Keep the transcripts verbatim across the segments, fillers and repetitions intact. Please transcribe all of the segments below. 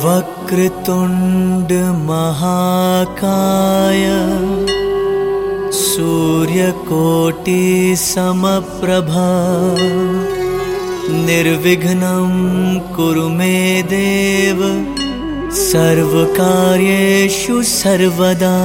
वक्रतुंड महाकाय सूर्यकोटि समप्रभा निर्विघ्नं कुरु मे देव सर्वकार्येषु सर्वदा।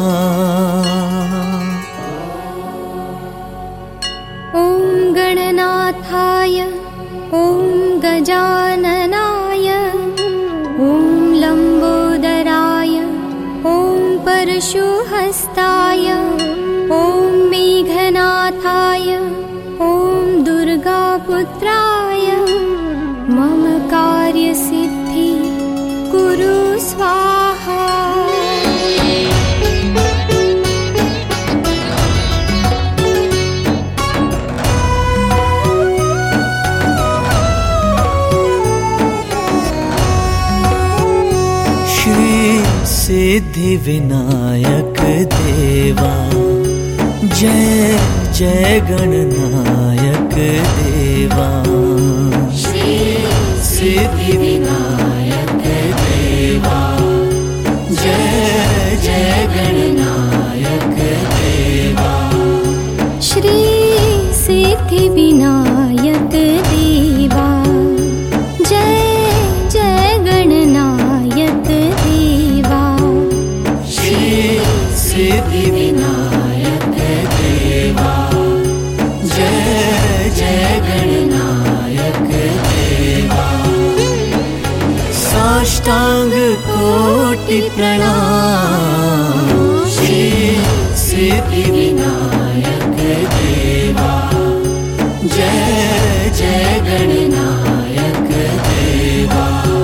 ॐ गणनाथाय ॐ गजाननाय ॐ लंबोदराय ॐ परशुहस्ताय ॐ मेघनाथाय ॐ दुर्गापुत्राय मम कार्यसिद्धि कुरु स्वाहा। सिद्धि विनायक देवा जय जय गणनायक देवा। श्री सिद्धि विनायक देवा जय जय गणनायक देवा। श्री सिद्धि विनायक देवा जय जय गणनायक देवा। सिद्धि विनायक देवा जय जय गणनायक देवा। साष्टांग कोटि प्रणाम श्री सिद्धि विनायक देवा जय जय गणनायक देवा।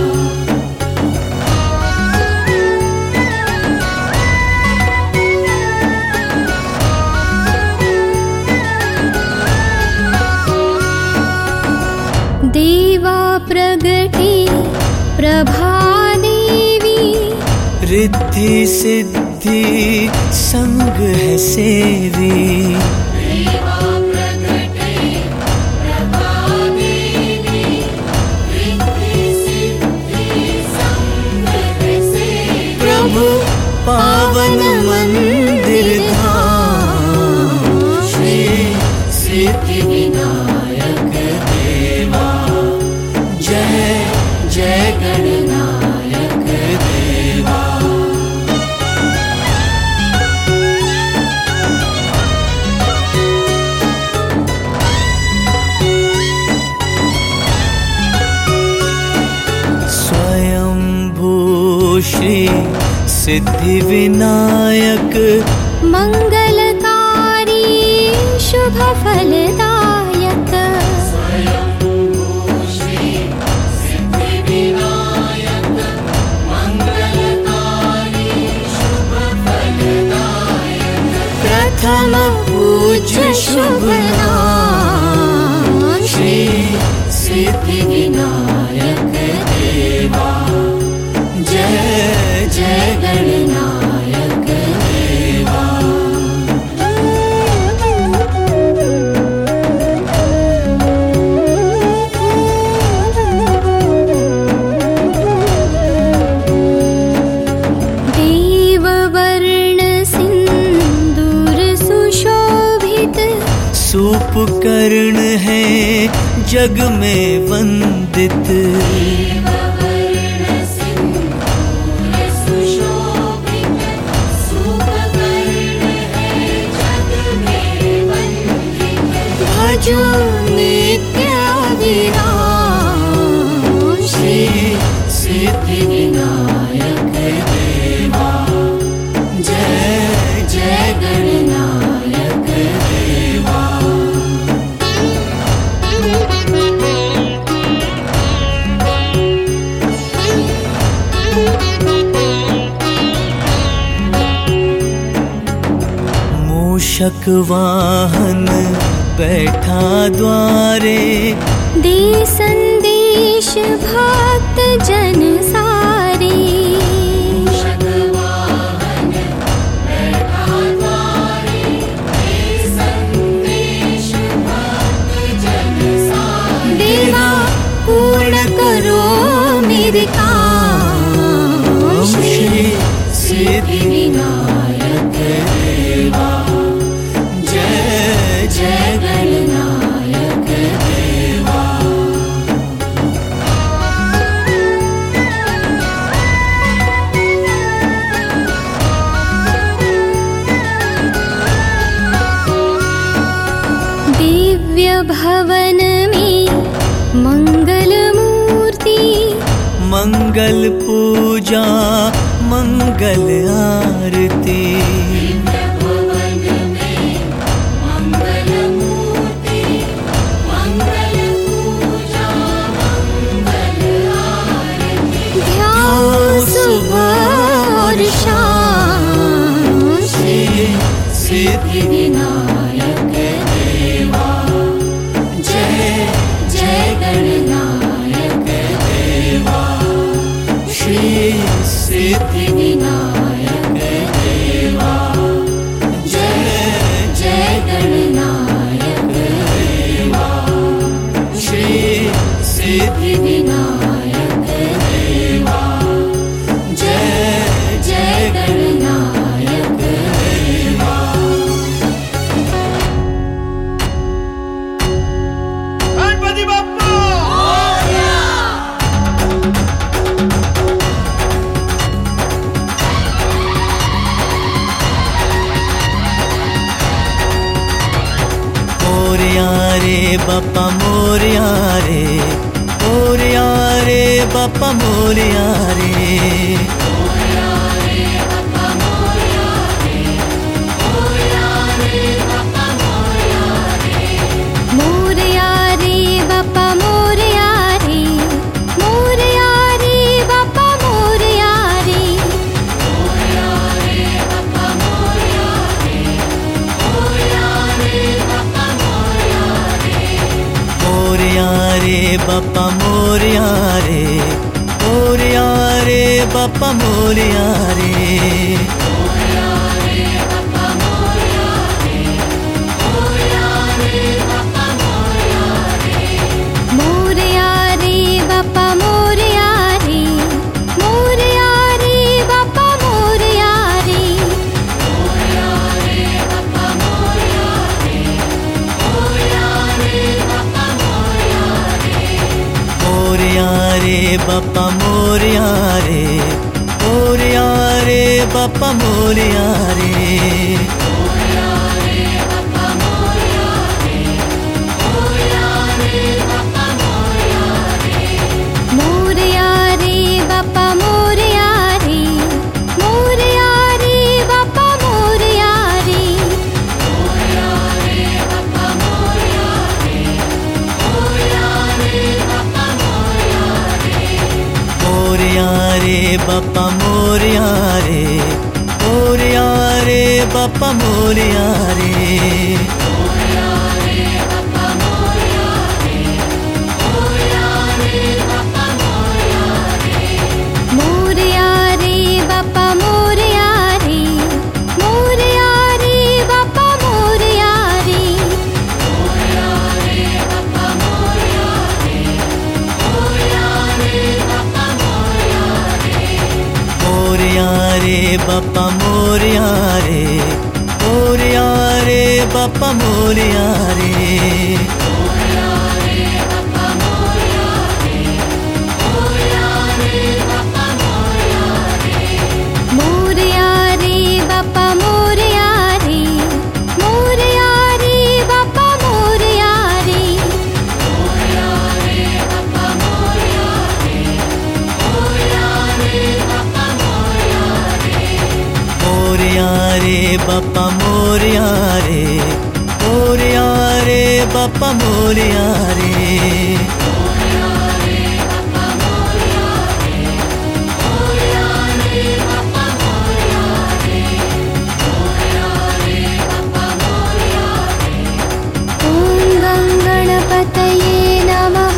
देवा प्रगटे प्रभा देवी रिद्धि सिद्धि संग है सेवी। देवा प्रगटे प्रभा देवी रिद्धि सिद्धि संग है सेवी। प्रभु पावन मंदिर धाम श्री सिद्धि विनायक देवा जय जय गणनायक देवा। स्वयंभू श्री सिद्धि विनायक मंगलकारी शुभ फलदायक। प्रथम पूज्य शुभ नाम श्री सिद्धि विनायक देवा जय जय गणनायक देवा। उपकरण है जग में वंदित। भजो नित्य विराम श्री सिद्धि विनायक देवा जय जय गणनायक देवा। मूषक वाहन बैठा द्वारे दे संदेश भक्त जन सारे। मूषक वाहन बैठा द्वारे दे संदेश भक्त जन सारे। देवा पूर्ण करो मेरे काम सिद्धिविनायक देवा, जय जय गणनायक देवा। दिव्य भवन में मंगल मूर्ति, मंगल पूजा मंगल आरती। दिव्य भवन में मंगल मूर्ति, मंगल पूजा मंगल आरती। ध्यान सुबह और शाम श्री सिद्धिविनायक देवा, जय जय गणनायक देवा। श्री सिद्धिविनायक देवा, जय जय गणनायक देवा। श्री सिद्धिविनायक देवा, जय जय गणनायक देवा। गणपति बप्पा रे बप्पा मोरया रे, मोरया रे बप्पा मोरया रे। मोरया रे बप्पा मोरया रे, मोरया रे बप्पा मोरया रे। मोरया रे बप्पा मोरया रे, मोरया रे बप्पा मोरया रे। मोरया रे बप्पा मोरया रे, मोरया रे बप्पा मोरया रे। मोरया रे बप्पा मोरया रे, मोरया रे बप्पा मोरया रे। मोरया रे बप्पा मोरया रे, मोरया रे बप्पा मोरया रे। मोरया रे बप्पा मोरया रे, मोरया रे बप्पा मोरया रे। मोरया रे बप्पा मोरया रे, मोरया रे बप्पा मोरया रे। मोरया रे बप्पा मोरया रे, मोरया रे बप्पा मोरया रे। मोरया रे बप्पा मोरया रे, मोरया रे बप्पा मोरया रे। मोरया रे बप्पा मोरया रे, मोरया रे बप्पा मोरया रे। मोरया रे बप्पा मोरया रे, मोरया रे बप्पा मोरया रे। मोरया रे बप्पा मोरया रे, मोरया रे बप्पा मोरया रे। मोरया रे बप्पा मोरया रे, मोरया रे बप्पा मोरया रे। मोरया रे बप्पा मोरया रे, मोरया रे बप्पा मोरया रे। मोरया रे बप्पा मोरया रे, मोरया रे बप्पा मोरया रे। मोरया रे बप्पा मोरया रे, मोरया रे बप्पा मोरया रे। मोरया रे बप्पा मोरया रे, मोरया रे बप्पा मोरया रे। मोरया रे बप्पा मोरया रे, मोरया रे बप्पा मोरया रे। मोरया रे बप्पा मोरया रे, मोरया रे बप्पा मोरया रे। मोरया रे बप्पा मोरया रे, मोरया रे बप्पा मोरया रे। मोरया रे बप्पा मोरया रे, मोरया रे बप्पा मोरया रे। मोरया रे बप्पा मोरया रे। ॐ गं गणपतये नमः।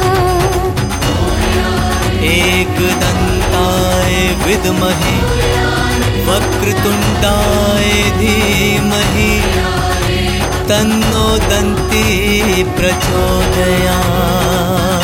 एकदन्ताय विद्महे, वक्रतुण्डाय धीमहि, तन्नो दन्ती प्रचोदयात्।